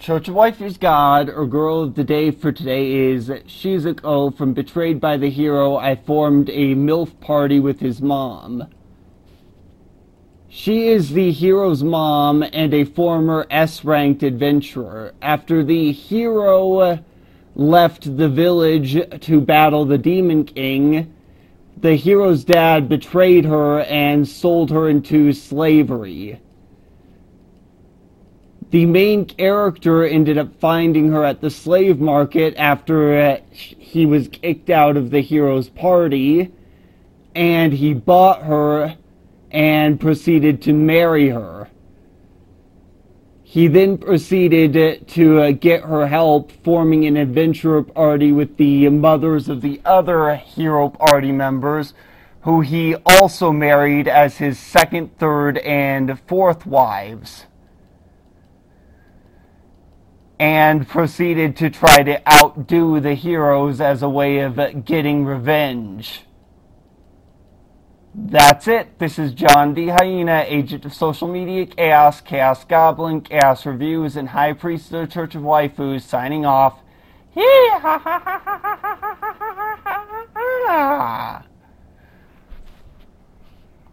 Church of Waifu's God, or girl of the day for today, is Shizuko from Betrayed by the Hero. I formed a MILF party with his mom. She is the hero's mom and a former S-ranked adventurer. After the hero left the village to battle the Demon King, the hero's dad betrayed her and sold her into slavery. The main character ended up finding her at the slave market after he was kicked out of the hero's party, and he bought her and proceeded to marry her. He then proceeded to get her help, forming an adventurer party with the mothers of the other hero party members, who he also married as his second, third, and fourth wives, and proceeded to try to outdo the heroes as a way of getting revenge. That's it. This is John D. Hyena, agent of social media chaos, Chaos Goblin, Chaos Reviews, and High Priest of the Church of Waifus, signing off.